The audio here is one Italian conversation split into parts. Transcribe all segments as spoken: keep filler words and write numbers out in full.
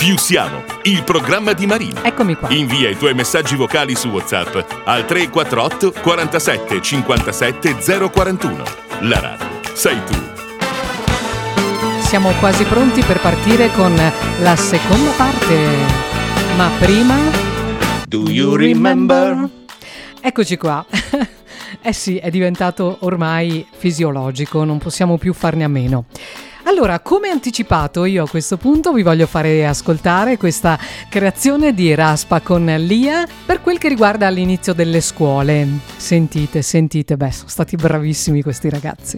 Più siamo, il programma di Marina. Eccomi qua. Invia i tuoi messaggi vocali su WhatsApp al tre quattro otto quarantasette cinquantasette zero quarantuno. La radio sei tu. Siamo quasi pronti per partire con la seconda parte. Ma prima... Do you remember? Eccoci qua. Eh sì, è diventato ormai fisiologico, non possiamo più farne a meno. Allora, come anticipato, io a questo punto vi voglio fare ascoltare questa creazione di Raspa con Lia per quel che riguarda l'inizio delle scuole. Sentite, sentite, beh, sono stati bravissimi questi ragazzi.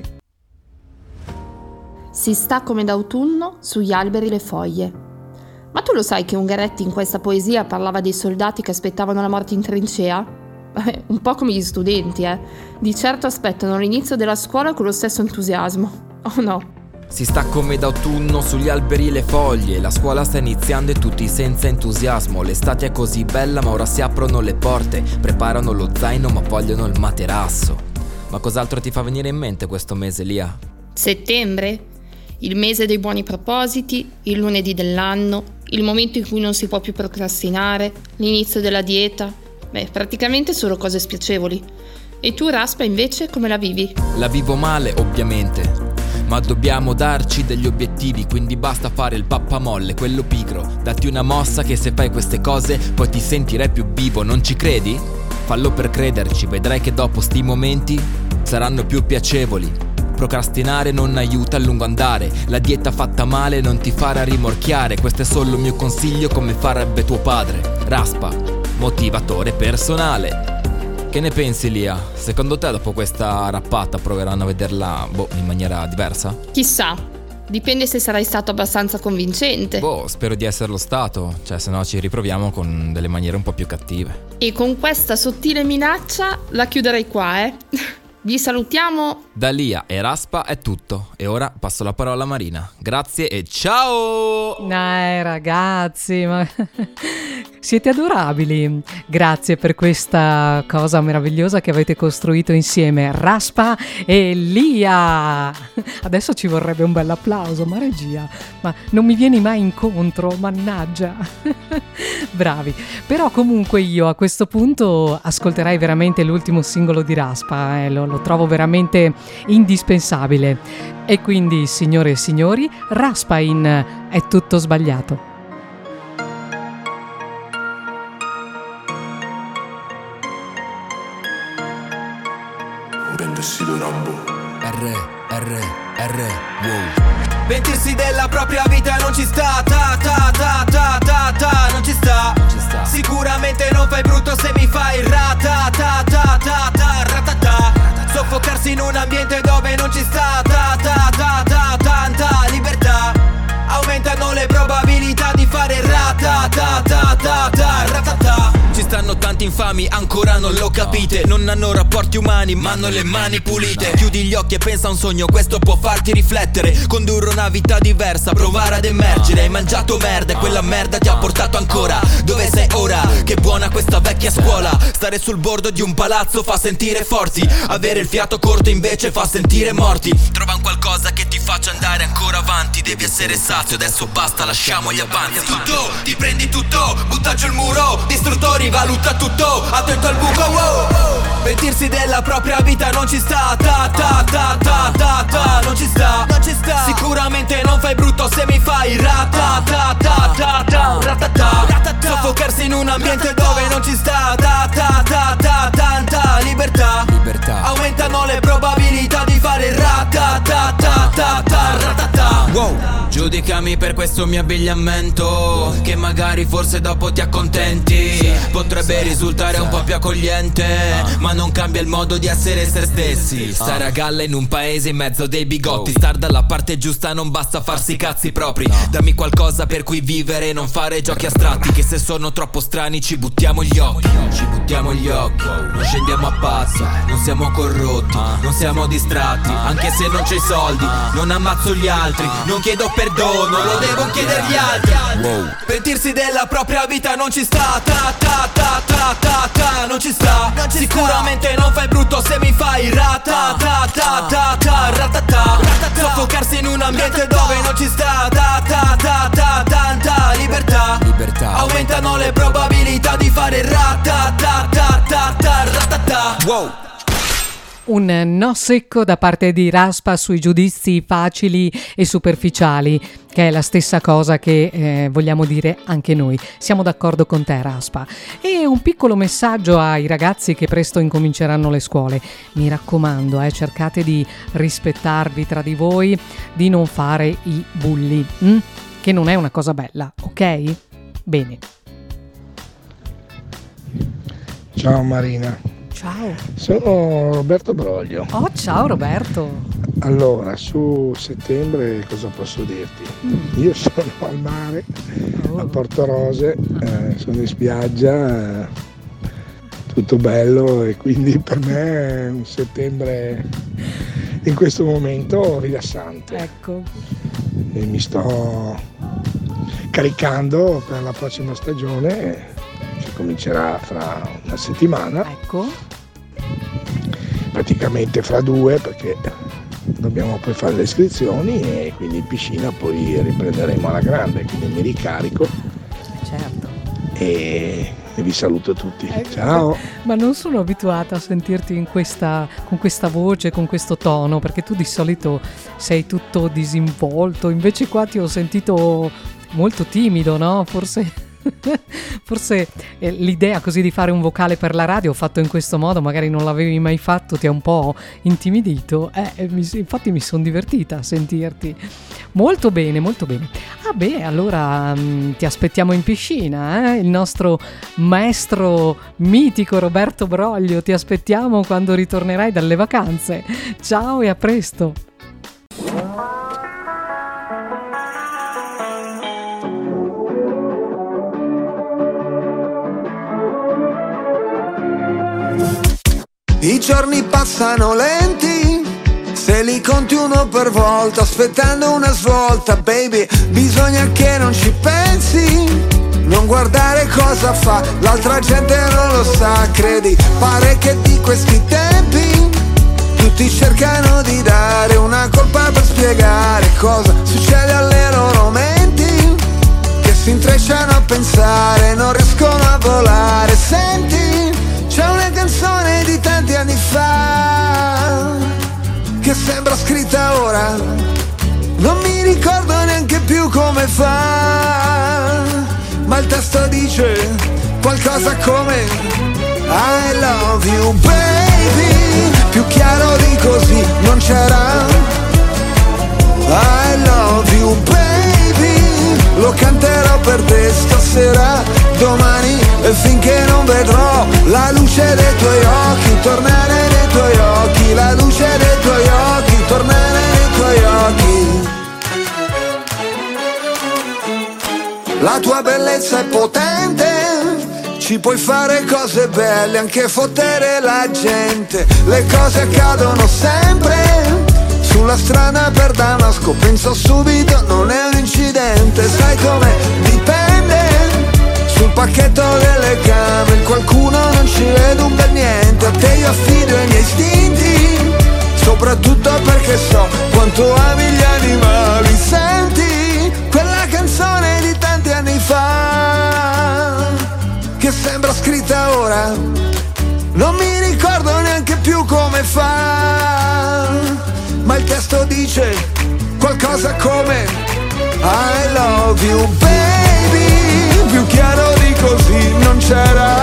Si sta come d'autunno sugli alberi le foglie. Ma tu lo sai che Ungaretti in questa poesia parlava dei soldati che aspettavano la morte in trincea? Eh, un po' come gli studenti, eh. Di certo aspettano l'inizio della scuola con lo stesso entusiasmo. Oh no. Si sta come d'autunno sugli alberi le foglie. La scuola sta iniziando e tutti senza entusiasmo. L'estate è così bella ma ora si aprono le porte. Preparano lo zaino ma vogliono il materasso. Ma cos'altro ti fa venire in mente questo mese, Lia? Settembre? Il mese dei buoni propositi, il lunedì dell'anno, il momento in cui non si può più procrastinare, l'inizio della dieta. Beh, praticamente solo cose spiacevoli. E tu, Raspa, invece, come la vivi? La vivo male, ovviamente. Ma dobbiamo darci degli obiettivi, quindi basta fare il pappamolle, quello pigro. Datti una mossa che se fai queste cose poi ti sentirai più vivo, non ci credi? Fallo per crederci, vedrai che dopo sti momenti saranno più piacevoli. Procrastinare non aiuta a lungo andare. La dieta fatta male non ti farà rimorchiare. Questo è solo il mio consiglio, come farebbe tuo padre. Raspa, motivatore personale. Che ne pensi, Lia? Secondo te dopo questa rappata proveranno a vederla, boh, in maniera diversa? Chissà, dipende se sarai stato abbastanza convincente. Boh, spero di esserlo stato, cioè se no ci riproviamo con delle maniere un po' più cattive. E con questa sottile minaccia la chiuderei qua, eh? Vi salutiamo. Da Lia e Raspa è tutto. E ora passo la parola a Marina. Grazie e ciao! Dai ragazzi, ma siete adorabili. Grazie per questa cosa meravigliosa che avete costruito insieme, Raspa e Lia. Adesso ci vorrebbe un bel applauso, ma regia, ma non mi vieni mai incontro, mannaggia. Bravi. Però comunque io a questo punto ascolterai veramente l'ultimo singolo di Raspa, eh, lo, lo trovo veramente indispensabile. E quindi, signore e signori, Raspa in È tutto sbagliato. Bendecido Rambo. R, R, R, wow. Pentirsi della propria vita non ci sta, ta ta ta ta ta ta, non ci sta, non ci sta. Sicuramente non fai brutto se mi fai ra ta ta ta ta ta ratata. Soffocarsi in un ambiente dove non ci sta, ta ta ta ta tanta libertà. Aumentano le probabilità di fare ra ta ta ta ta ta ratata. Ci stanno tanti infami, ancora non lo capite. Non hanno rapporti umani, ma hanno le mani pulite. Chiudi gli occhi e pensa a un sogno, questo può farti riflettere. Condurre una vita diversa, provare ad emergere. Hai mangiato merda e quella merda ti ha portato ancora dove sei ora. Che buona questa vecchia scuola. Stare sul bordo di un palazzo fa sentire forti. Avere il fiato corto invece fa sentire morti. Trova un qualcosa che ti faccia andare ancora avanti. Devi essere sazio, adesso basta, lasciamo gli avanzi. Tutto, ti prendi tutto, butta giù il muro. Distruttori, valuta tutto, attento al buco, wow. Pentirsi della propria vita non ci sta, ta ta ta ta ta ta, non ci sta, non ci sta. Sicuramente non fai brutto se mi fai ra ta ta ta ta ta ratata. Soffocarsi in un ambiente dove non ci sta, ta ta ta ta tanta libertà. Libertà. Aumentano le probabilità di fare ra ta ta ta ta ta ratata. Wow. Giudicami per questo mio abbigliamento, che magari forse dopo ti accontenti. Potrebbe risultare un po' più accogliente, ma non cambia il modo di essere se stessi. Stare a galla in un paese in mezzo dei bigotti. Star dalla parte giusta non basta farsi i cazzi propri. Dammi qualcosa per cui vivere e non fare giochi astratti, che se sono troppo strani ci buttiamo gli occhi. Ci buttiamo gli occhi, non scendiamo a pazzo, non siamo corrotti, non siamo distratti. Anche se non c'è i soldi, non ammazzo gli altri, non chiedo perdono, lo devo chiedere agli altri. Wow. Pentirsi della propria vita non ci sta, ta ta ta ta ta ta, non ci sta, non ci sicuramente sta. Non fai brutto se mi fai ra ta ta ta ta ta ratata. Soffocarsi in un ambiente dove non ci sta, ta ta ta ta tanta libertà. aumentano le probabilità di fare ra-ta-ta-ta-ta-ta-ra-ta-ta. Wow. Un no secco da parte di Raspa sui giudizi facili e superficiali, che è la stessa cosa che eh, vogliamo dire anche noi. Siamo d'accordo con te, Raspa. E un piccolo messaggio ai ragazzi che presto incominceranno le scuole. Mi raccomando, eh, cercate di rispettarvi tra di voi, di non fare i bulli, hm? Che non è una cosa bella, ok? Bene. Ciao Marina. Ciao. Sono Roberto Broglio. Oh, ciao Roberto. Allora, su settembre cosa posso dirti? Mm. Io sono al mare, oh. a Porto Rose, eh, sono in spiaggia, eh, tutto bello, e quindi per me è un settembre in questo momento rilassante. Ecco. E mi sto caricando per la prossima stagione, che comincerà fra una settimana. Ecco. Praticamente fra due, perché dobbiamo poi fare le iscrizioni, e quindi in piscina poi riprenderemo alla grande, quindi mi ricarico. Certo. E, e vi saluto tutti. Eh, Ciao. Ma non sono abituata a sentirti in questa, con questa voce, con questo tono, perché tu di solito sei tutto disinvolto, invece qua ti ho sentito molto timido, no? Forse... Forse eh, l'idea così di fare un vocale per la radio fatto in questo modo, magari non l'avevi mai fatto, ti ha un po' intimidito, eh, mi, infatti mi sono divertita a sentirti. Molto bene, molto bene. Ah beh, allora mh, ti aspettiamo in piscina, eh? Il nostro maestro mitico Roberto Broglio, ti aspettiamo quando ritornerai dalle vacanze. Ciao e a presto. I giorni passano lenti, se li conti uno per volta, aspettando una svolta, baby, bisogna che non ci pensi, non guardare cosa fa, l'altra gente non lo sa, credi, pare che di questi tempi tutti cercano di dare una colpa per spiegare cosa succede alle loro menti, che si intrecciano a pensare, non riescono a volare, senti, c'è una canzone di tanti anni fa che sembra scritta ora, non mi ricordo neanche più come fa, ma il testo dice qualcosa come I love you baby, più chiaro di così non c'era, I love you baby, lo canterò per te stasera, domani, e finché non vedrò la luce dei tuoi occhi, tornare nei tuoi occhi, la luce dei tuoi occhi, tornare nei tuoi occhi. La tua bellezza è potente, ci puoi fare cose belle, anche fottere la gente, le cose accadono sempre, sulla strada per Damasco, penso subito, non è un incidente, sai come dipende, sul pacchetto delle camere, qualcuno non ci vede un bel niente, a te io affido i miei istinti, soprattutto perché so quanto ami gli animali, senti, quella canzone di tanti anni fa, che sembra scritta ora, non mi ricordo neanche più come fa, ma il testo dice qualcosa come I love you baby, più chiaro di così non c'era,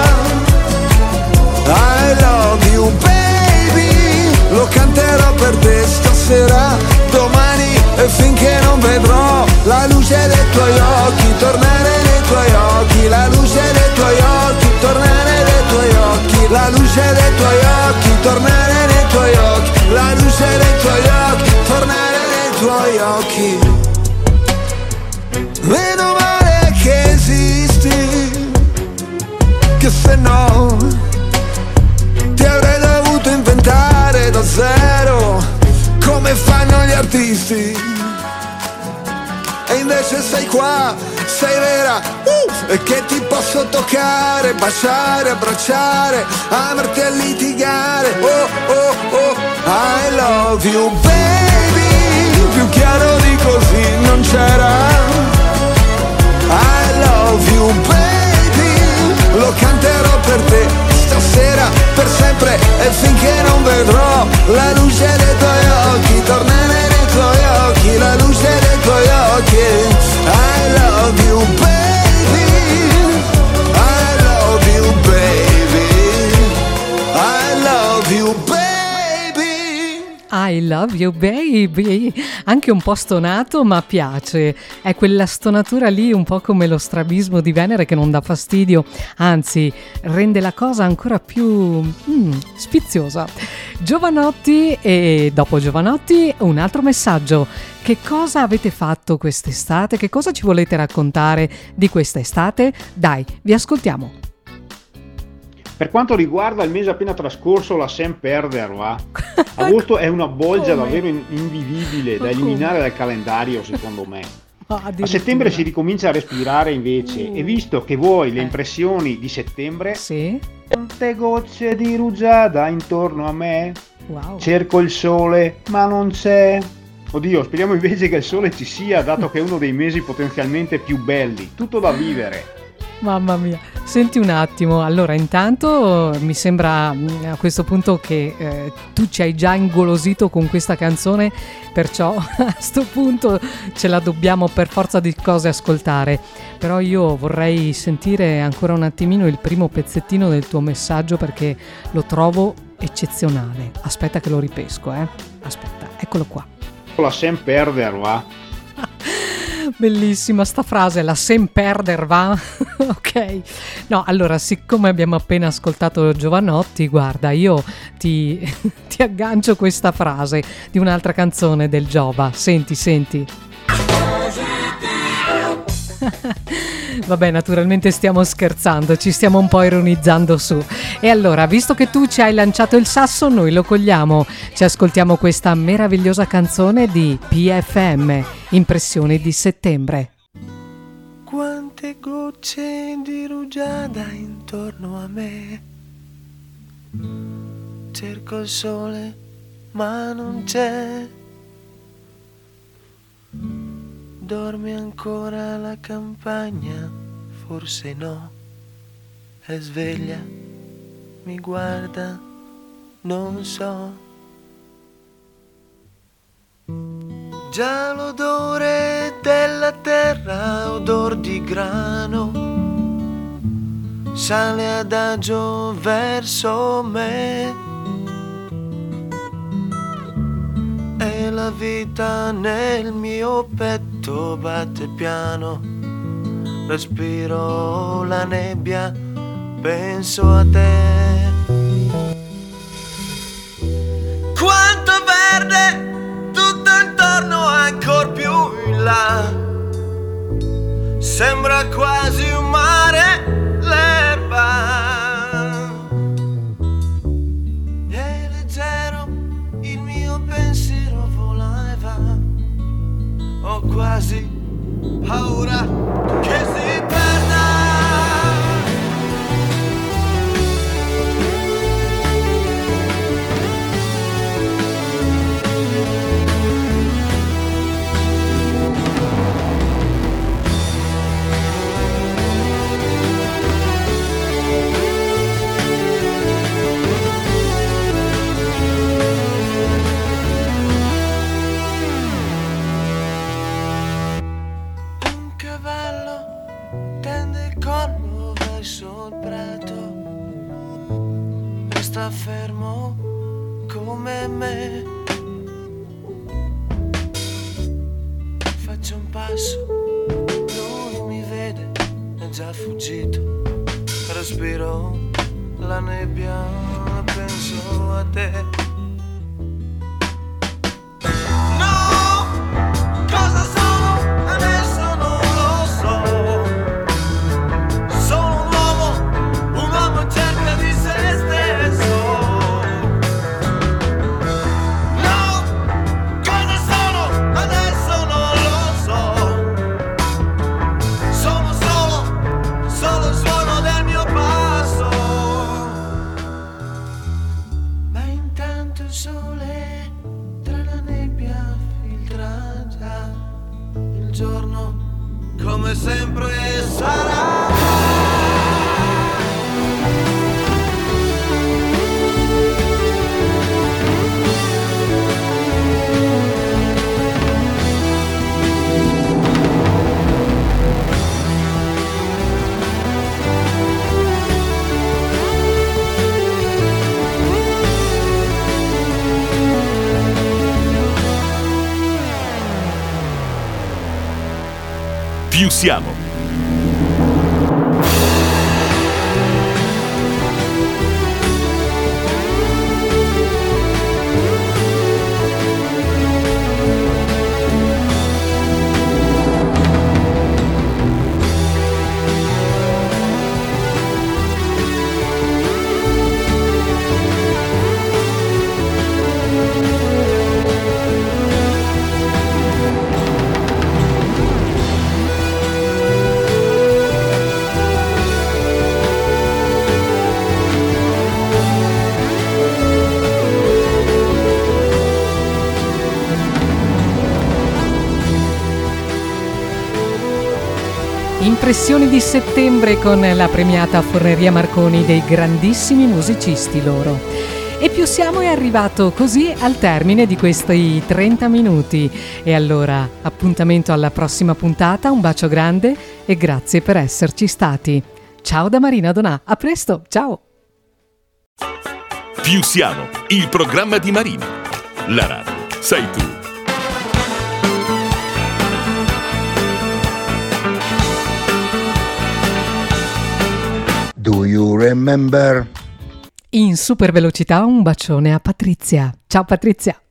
I love you baby, lo canterò per te stasera, domani, e finché non vedrò la luce dei tuoi occhi, tornare nei tuoi occhi, la luce dei tuoi occhi, tornare nei tuoi occhi, la luce dei tuoi occhi, tornare nei tuoi occhi, la luce dei tuoi occhi, tornare nei tuoi occhi. Meno male che esisti, che se no ti avrei dovuto inventare da zero, come fanno gli artisti. E invece sei qua, sei vera, uh, e che ti posso toccare, baciare, abbracciare, amarti e litigare. Oh, oh, oh, I love you baby, più chiaro di così non c'era, I love you baby, E finché non vedrò la luce dei tuoi occhi, tornerei nei tuoi occhi, la luce dei tuoi occhi. I love you baby, I love you baby, I love you baby. I love you baby, anche un po' stonato ma piace, è quella stonatura lì un po' come lo strabismo di Venere che non dà fastidio, anzi rende la cosa ancora più mm, sfiziosa. Giovanotti, e dopo Giovanotti un altro messaggio. Che cosa avete fatto quest'estate? Che cosa ci volete raccontare di quest'estate? Dai, vi ascoltiamo. Per quanto riguarda il mese appena trascorso, la Sem perder, va? Agosto è una bolgia Come? davvero invivibile da Ma eliminare dal calendario, secondo me. Ma A addirittura. settembre si ricomincia a respirare invece, Uh. e visto che voi le Eh. impressioni di settembre, Sì? tante gocce di rugiada intorno a me, Wow. cerco il sole ma non c'è. Oddio, speriamo invece che il sole ci sia, dato che è uno dei mesi potenzialmente più belli, tutto da vivere. Mamma mia, senti un attimo, allora intanto mi sembra mh, a questo punto che eh, tu ci hai già ingolosito con questa canzone, perciò a sto punto ce la dobbiamo per forza di cose ascoltare, però io vorrei sentire ancora un attimino il primo pezzettino del tuo messaggio perché lo trovo eccezionale. Aspetta che lo ripesco, eh. Aspetta, eccolo qua. La Sem perder, va? Bellissima sta frase, la sem perder va. Ok, no, allora siccome abbiamo appena ascoltato Giovanotti, guarda, io ti, ti aggancio questa frase di un'altra canzone del Giova. Senti, senti. Vabbè, naturalmente stiamo scherzando, ci stiamo un po' ironizzando su. E allora, visto che tu ci hai lanciato il sasso, noi lo cogliamo. Ci ascoltiamo questa meravigliosa canzone di P F M, Impressioni di settembre. Quante gocce di rugiada intorno a me, cerco il sole ma non c'è. Dorme ancora la campagna? Forse no. È sveglia, mi guarda, non so. Già l'odore della terra, odor di grano, sale adagio verso me. E la vita nel mio petto batte piano, respiro la nebbia, penso a te. Quanto verde tutto intorno, ancor più in là, sembra quasi un mare l'erba. È leggero il mio pensiero, vola e va, ho quasi paura che si perda. Sta fermo come me, faccio un passo, lui mi vede, è già fuggito, respiro la nebbia, penso a te. Come sempre sarà. siamo. Impressioni di settembre con la premiata Forneria Marconi dei grandissimi musicisti loro. E Più siamo è arrivato così al termine di questi trenta minuti. E allora, appuntamento alla prossima puntata, un bacio grande e grazie per esserci stati. Ciao da Marina Donà, a presto, ciao! Più siamo, il programma di Marina. La radio sei tu. Do you remember? In super velocità un bacione a Patrizia. Ciao Patrizia!